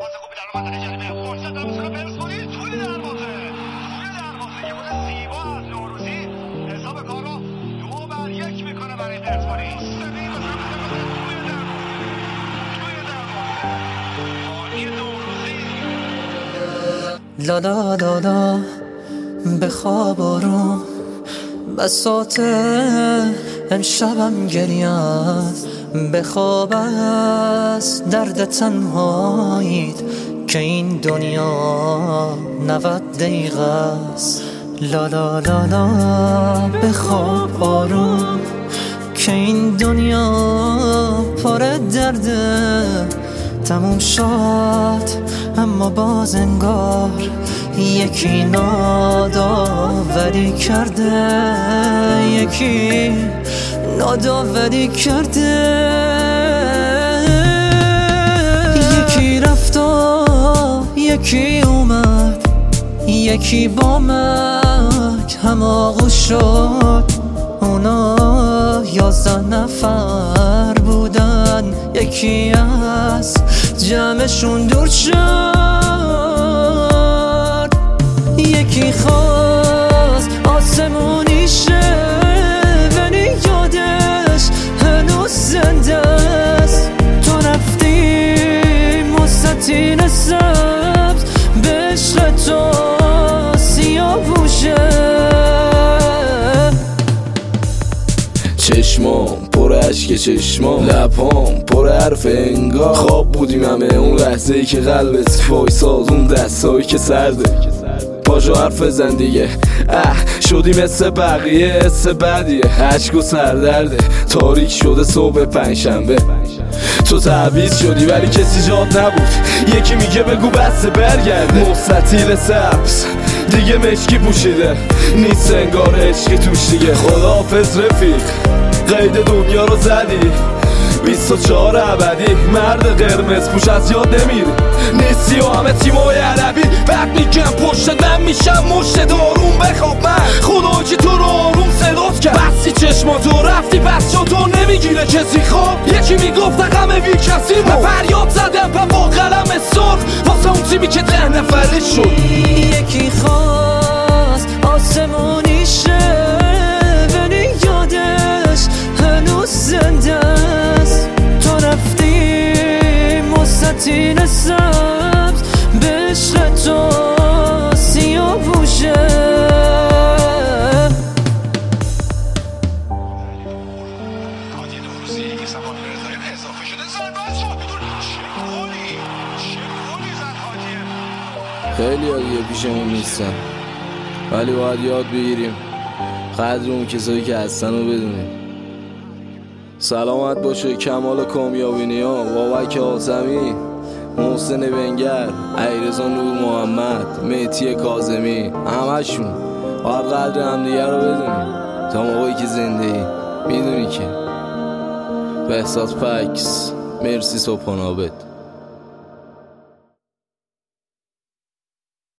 پاس خوبی در منطقه جریمه فرصت هم می‌کنه پرسپولیس توی دروازه یه گل زیبا از نوروزی حساب کار رو 2-1 میکنه برای پرسپولیس. لا لا لا لا بخواب آروم بساط امشبم گریه است بخواب است درد تنهاییت که این دنیا 90 دقیقه است. لا لا لا لا بخواب آروم که این دنیا پر درده تموم شد اما باز انگار یکی ناداوری کرده یکی ناداوری کرده یکی رفت و یکی اومد یکی با مک هم آغوش شد اونا 11 نفر بودن یکی از جمعشون دور شد یکی خواست آسمونی شه ولی یادش هنوز زنده است. تو رفتی مستطیل سبز به عشق تو سیاه بوشه چشمام پر عشق چشمام لبام پر حرف انگار خواب بودیم همه اون لحظه ای که قلبت وایساد اون دستایی که سرده پاشو حرف بزن دیگه شدی مثل بقیه حس بدیه عشق و سردرده تاریک شده صبح پنجشنبه تو تعویض شدی ولی کسی جات نبود یکی میگه بگو بسه برگرده مستطیل سبز دیگه مشکی پوشیده نیست انگار عشقی توش دیگه خداحافظ رفیق قید دنیا رو زدی 24 ابدی مرد قرمز پوش از یاد نمیری نیستی و همه تیمای عربی بعد میگم پشت من میشم مشت داروم بخواب من خدا که تو رو آروم صدات کرد بستی چشماتو رفتی بس جا تو نمیگیره کسی خواب یکی میگفت همه بی کسی من فریاد زدم با قلم سرخ واسه اون تیمی که 10 نفره شد یکی خواست آسمونی شه ولی یادش هنوز زنده است. تو رفتی مستطیل سبز به عشق تو سیاه بوشه خیلی ها دیگه پیشمون نیستن ولی باید یاد بگیریم قدر اون کسایی که هستن رو بدونیم. سلامت باشه کمال کامیابینی ها بابک آزمی محسن بنگر علیرضا نور محمد مهدی کاظمی همشون باید قدر همدیگه رو بدونیم تا موقعی که زنده ای میدونی که بهزاد پکس مرسی صبحانه عابد.